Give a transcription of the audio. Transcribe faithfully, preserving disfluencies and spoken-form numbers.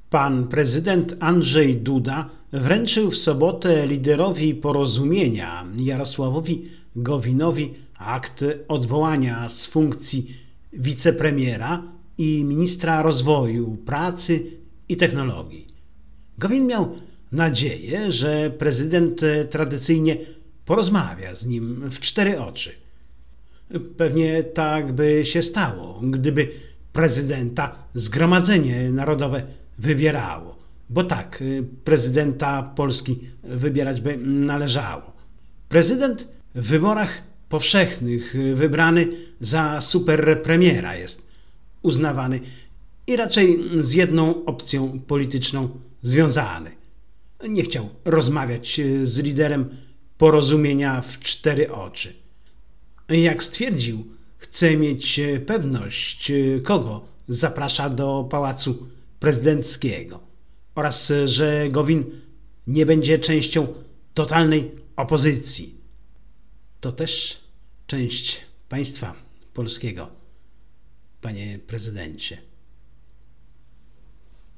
Pan prezydent Andrzej Duda wręczył w sobotę liderowi Porozumienia Jarosławowi Gowinowi akt odwołania z funkcji wicepremiera i ministra rozwoju, pracy i technologii. Gowin miał nadzieję, że prezydent tradycyjnie porozmawia z nim w cztery oczy. Pewnie tak by się stało, gdyby prezydenta Zgromadzenie Narodowe wybierało, bo tak prezydenta Polski wybierać by należało. Prezydent w wyborach powszechnych wybrany za superpremiera jest uznawany i raczej z jedną opcją polityczną związany. Nie chciał rozmawiać z liderem Porozumienia w cztery oczy. Jak stwierdził, chce mieć pewność, kogo zaprasza do Pałacu Prezydenckiego oraz że Gowin nie będzie częścią totalnej opozycji. To też część państwa polskiego, panie prezydencie.